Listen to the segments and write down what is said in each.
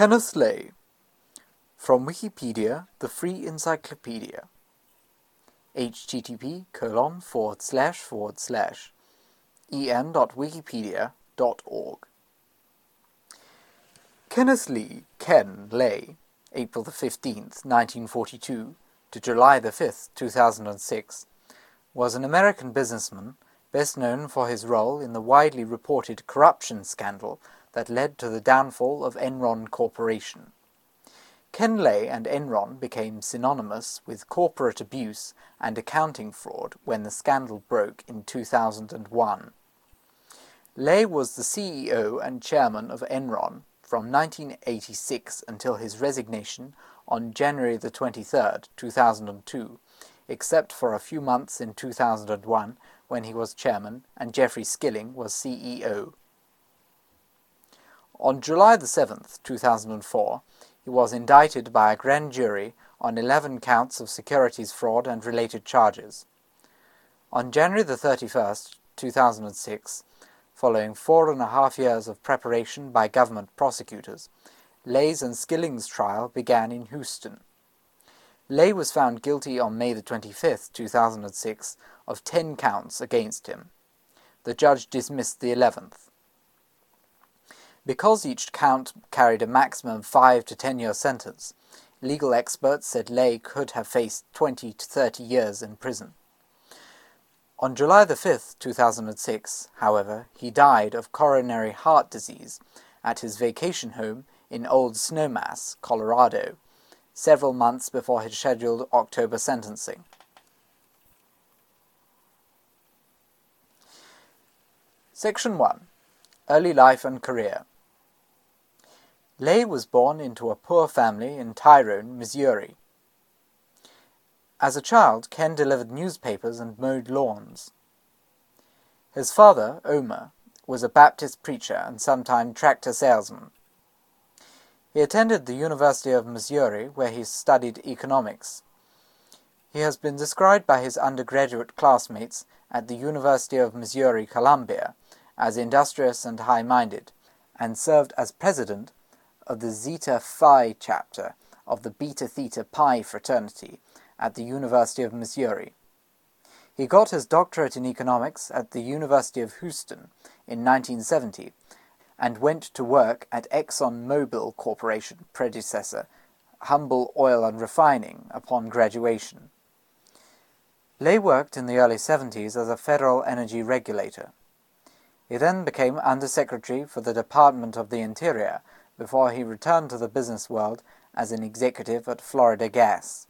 Kenneth Lay. From Wikipedia, the free encyclopedia. http://en.wikipedia.org. Kenneth Lee, Ken Lay, April 15th, 1942 to July 5th, 2006, was an American businessman best known for his role in the widely reported corruption scandal that led to the downfall of Enron Corporation. Ken Lay and Enron became synonymous with corporate abuse and accounting fraud when the scandal broke in 2001. Lay was the CEO and chairman of Enron from 1986 until his resignation on January 23, 2002, except for a few months in 2001 when he was chairman and Jeffrey Skilling was CEO. On July 7, 2004, he was indicted by a grand jury on 11 counts of securities fraud and related charges. On January 31, 2006, following 4.5 years of preparation by government prosecutors, Lay's and Skilling's trial began in Houston. Lay was found guilty on May 25, 2006, of 10 counts against him. The judge dismissed the 11th. Because each count carried a maximum 5 to 10-year sentence, legal experts said Lay could have faced 20 to 30 years in prison. On July 5, 2006, however, he died of coronary heart disease at his vacation home in Old Snowmass, Colorado, several months before his scheduled October sentencing. Section 1. Early Life and Career. Lay was born into a poor family in Tyrone, Missouri. As a child, Ken delivered newspapers and mowed lawns. His father, Omer, was a Baptist preacher and sometime tractor salesman. He attended the University of Missouri, where he studied economics. He has been described by his undergraduate classmates at the University of Missouri-Columbia as industrious and high-minded, and served as president of the Zeta Phi chapter of the Beta Theta Pi fraternity at the University of Missouri. He got his doctorate in economics at the University of Houston in 1970 and went to work at ExxonMobil Corporation predecessor, Humble Oil and Refining, upon graduation. Lay worked in the early 70s as a federal energy regulator. He then became Undersecretary for the Department of the Interior before he returned to the business world as an executive at Florida Gas.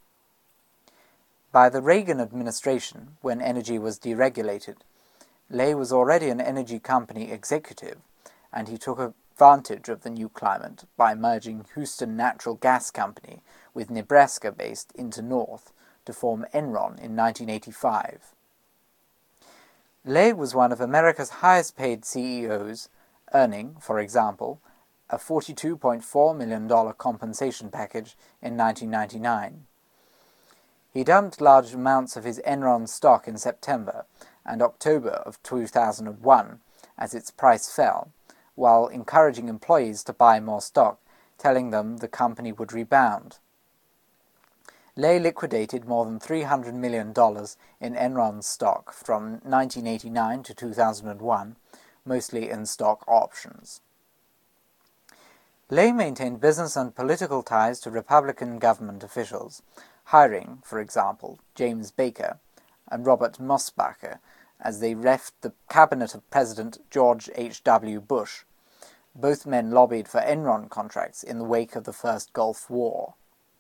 By the Reagan administration, when energy was deregulated, Lay was already an energy company executive, and he took advantage of the new climate by merging Houston Natural Gas Company with Nebraska-based Internorth to form Enron in 1985. Lay was one of America's highest-paid CEOs, earning, for example, a $42.4 million compensation package in 1999. He dumped large amounts of his Enron stock in September and October of 2001 as its price fell, while encouraging employees to buy more stock, telling them the company would rebound. Lay liquidated more than $300 million in Enron stock from 1989 to 2001, mostly in stock options. Lay maintained business and political ties to Republican government officials, hiring, for example, James Baker and Robert Mosbacher as they left the cabinet of President George H.W. Bush. Both men lobbied for Enron contracts in the wake of the First Gulf War.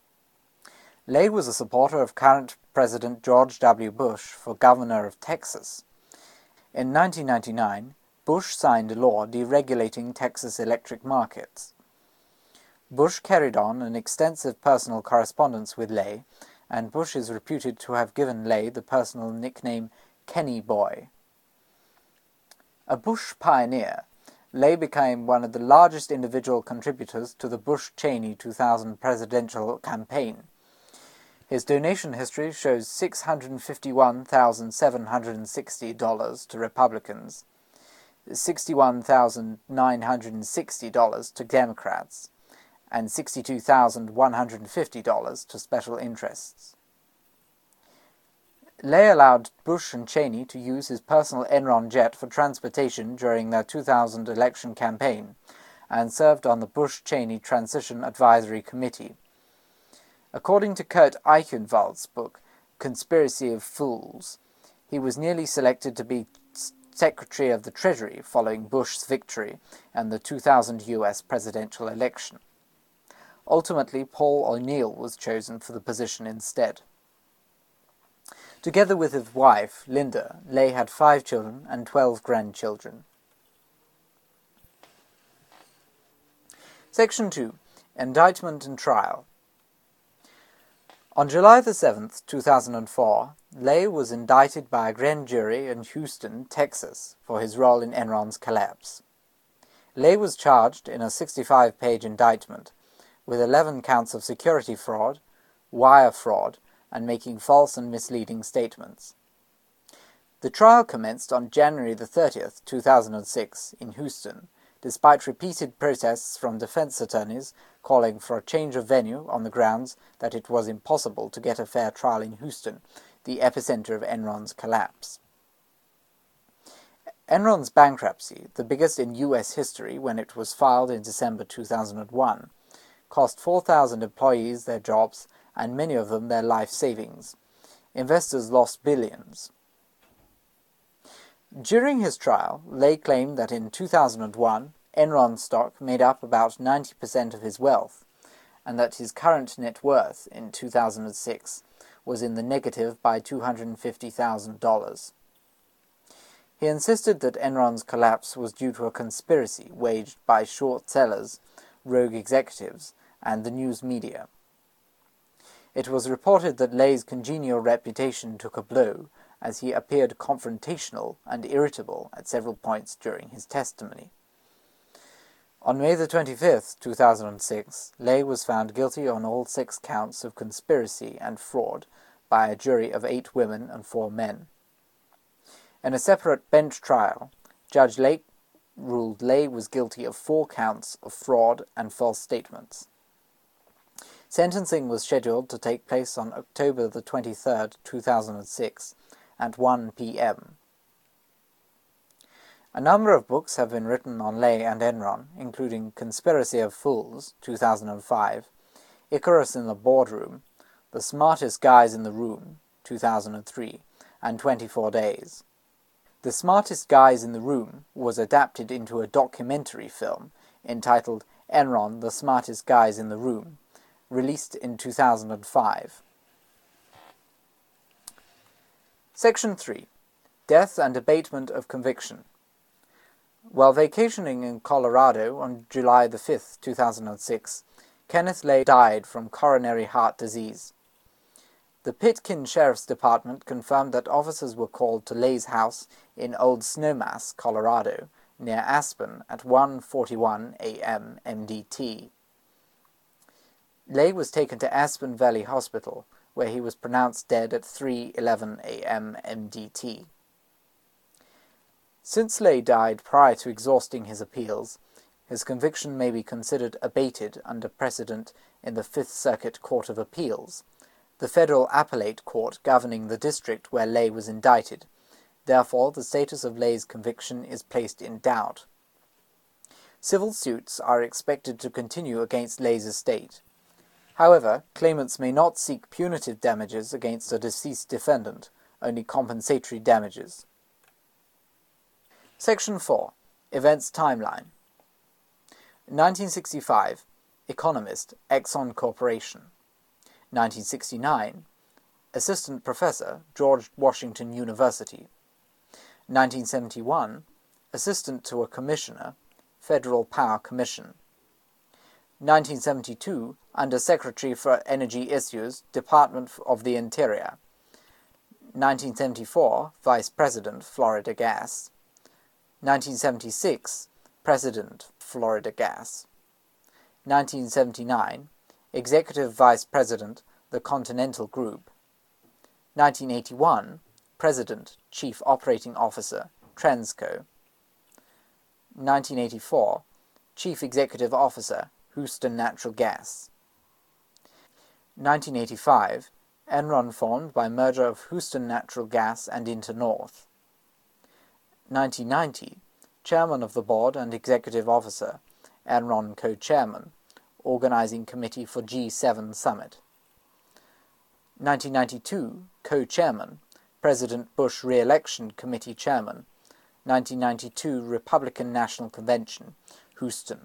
Lay was a supporter of current President George W. Bush for governor of Texas. In 1999, Bush signed a law deregulating Texas electric markets. Bush carried on an extensive personal correspondence with Lay, and Bush is reputed to have given Lay the personal nickname Kenny Boy. A Bush pioneer, Lay became one of the largest individual contributors to the Bush-Cheney 2000 presidential campaign. His donation history shows $651,760 to Republicans, $61,960 to Democrats, and $62,150 to special interests. Lay allowed Bush and Cheney to use his personal Enron jet for transportation during their 2000 election campaign, and served on the Bush-Cheney Transition Advisory Committee. According to Kurt Eichenwald's book, Conspiracy of Fools, he was nearly selected to be Secretary of the Treasury following Bush's victory in the 2000 U.S. presidential election. Ultimately, Paul O'Neill was chosen for the position instead. Together with his wife, Linda, Lay had 5 children and 12 grandchildren. Section 2. Indictment and Trial. On July 7, 2004, Lay was indicted by a grand jury in Houston, Texas, for his role in Enron's collapse. Lay was charged in a 65-page indictment with 11 counts of security fraud, wire fraud, and making false and misleading statements. The trial commenced on January 30, 2006, in Houston, despite repeated protests from defense attorneys calling for a change of venue on the grounds that it was impossible to get a fair trial in Houston, the epicenter of Enron's collapse. Enron's bankruptcy, the biggest in U.S. history when it was filed in December 2001, cost 4,000 employees their jobs and many of them their life savings. Investors lost billions. During his trial, Lay claimed that in 2001, Enron stock made up about 90% of his wealth, and that his current net worth in 2006 was in the negative by $250,000. He insisted that Enron's collapse was due to a conspiracy waged by short sellers, rogue executives, and the news media. It was reported that Lay's congenial reputation took a blow as he appeared confrontational and irritable at several points during his testimony. On May 25, 2006, Lay was found guilty on all 6 counts of conspiracy and fraud by a jury of 8 women and 4 men. In a separate bench trial, Judge Lake ruled Lay was guilty of 4 counts of fraud and false statements. Sentencing was scheduled to take place on October 23, 2006, at 1 p.m. A number of books have been written on Lay and Enron, including Conspiracy of Fools, 2005, Icarus in the Boardroom, The Smartest Guys in the Room, 2003, and 24 Days. The Smartest Guys in the Room was adapted into a documentary film entitled Enron, The Smartest Guys in the Room, released in 2005. Section 3. Death and Abatement of Conviction. While vacationing in Colorado on July 5, 2006, Kenneth Lay died from coronary heart disease. The Pitkin Sheriff's Department confirmed that officers were called to Lay's house in Old Snowmass, Colorado, near Aspen at 1:41 a.m. MDT. Lay was taken to Aspen Valley Hospital, where he was pronounced dead at 3:11 a.m. MDT. Since Lay died prior to exhausting his appeals, his conviction may be considered abated under precedent in the Fifth Circuit Court of Appeals, the federal appellate court governing the district where Lay was indicted. Therefore, the status of Lay's conviction is placed in doubt. Civil suits are expected to continue against Lay's estate. However, claimants may not seek punitive damages against a deceased defendant, only compensatory damages. Section 4. Events Timeline. 1965. Economist, Exxon Corporation. 1969. Assistant Professor, George Washington University. 1971. Assistant to a Commissioner, Federal Power Commission. 1972. Under Secretary for Energy Issues, Department of the Interior. 1974. Vice President, Florida Gas. 1976. President, Florida Gas. 1979. Executive Vice President, The Continental Group. 1981. President, Chief Operating Officer, Transco. 1984. Chief Executive Officer, Houston Natural Gas. 1985, Enron formed by merger of Houston Natural Gas and Internorth. 1990, Chairman of the Board and Executive Officer, Enron Co-Chairman, Organizing Committee for G7 Summit. 1992, Co-Chairman, President Bush Re-Election Committee Chairman, 1992 Republican National Convention, Houston.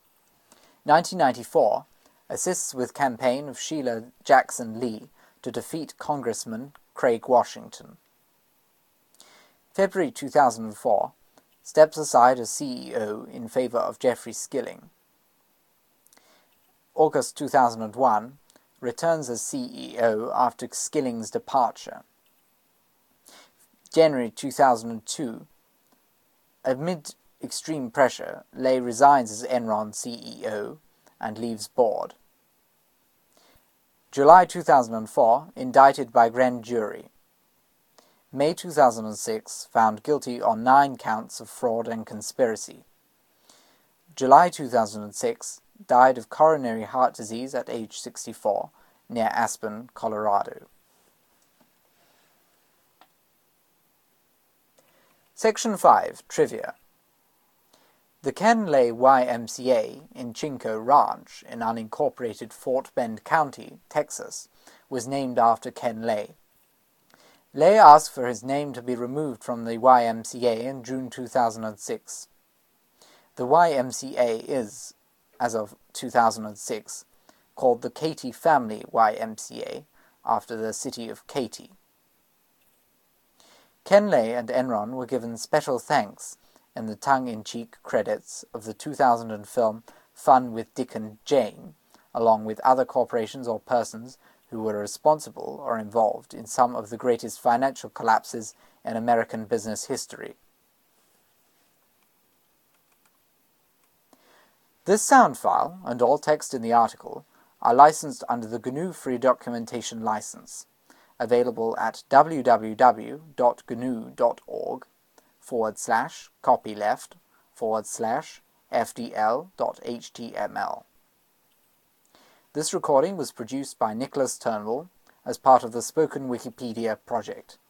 1994, assists with campaign of Sheila Jackson Lee to defeat Congressman Craig Washington. February 2004, steps aside as CEO in favor of Jeffrey Skilling. August 2001, returns as CEO after Skilling's departure. January 2002, amid extreme pressure, Lay resigns as Enron CEO and leaves board. July 2004, indicted by grand jury. May 2006, found guilty on 9 counts of fraud and conspiracy. July 2006, died of coronary heart disease at age 64, near Aspen, Colorado. Section 5. Trivia. The Ken Lay YMCA in Chinco Ranch in unincorporated Fort Bend County, Texas, was named after Ken Lay. Lay asked for his name to be removed from the YMCA in June 2006. The YMCA is, as of 2006, called the Katy Family YMCA, after the city of Katy. Ken Lay and Enron were given special thanks in the tongue-in-cheek credits of the 2000 film Fun with Dick and Jane, along with other corporations or persons who were responsible or involved in some of the greatest financial collapses in American business history. This sound file, and all text in the article, are licensed under the GNU Free Documentation License, available at www.gnu.org/copyleft/fdl.html. This recording was produced by Nicholas Turnbull as part of the Spoken Wikipedia project.